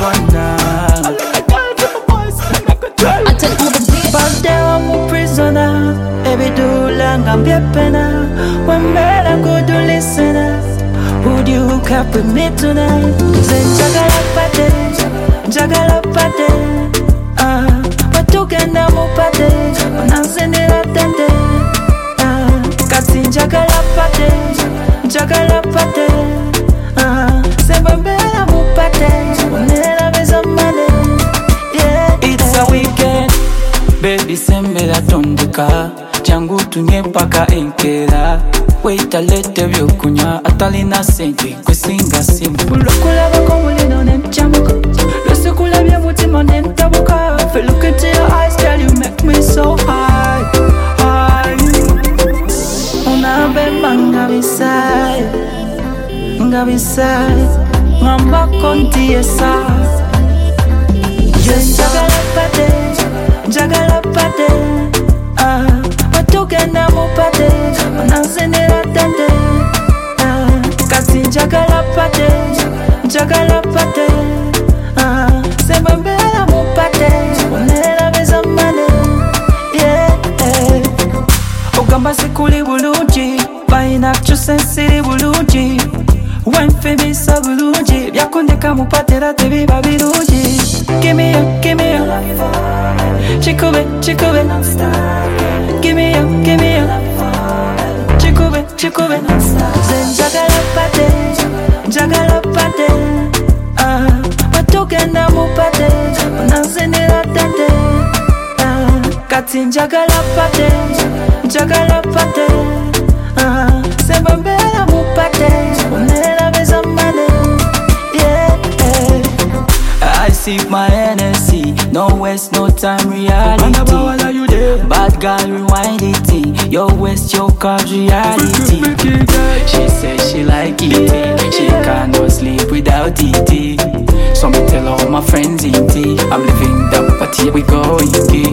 But there I'm a prisoner. Baby do long I'm be pena. When man I go to listener. Would you hook up with me tonight? Then jagala pate. But you can now move pate. When I'm sending a tente. Katin jagala pate. Sembambela move pate. When I have some money. Yeah, it's a weekend. Baby sembela tondeka. Changu tunye paka enkera. Waita lete byokunya atalina sente kwesinga simu Lukulaba komulino nenchamuka Lusukulabye mutima nentabuka If I look into your eyes, girl, you make me so high, high. Unabeba ngabisai Ngamba konti esa Just jagala pate Watugenda mupate Wanansinira tente Kasi jagala pate Sembambela mupate Wanera beza mane Yeah Ogamba sikuli bulungi Baina chusensiri bulungi Wenfebisa bulungi Byakundeka mupatera tebiba birungi Give me up Chikube Give me up Chikube Zen jagala pate Watugenda mupate Wanansinira tente Katin jagala pate Sembambela mupate Wanera beza mane Yeah I sip my Hennessy, no waste, no time, reality. Bad girl, rewind it. Your waist, your carbs, reality. She says she like eating, she cannot sleep without eating. So me tell all my friends eating, I'm living the party, we go eating.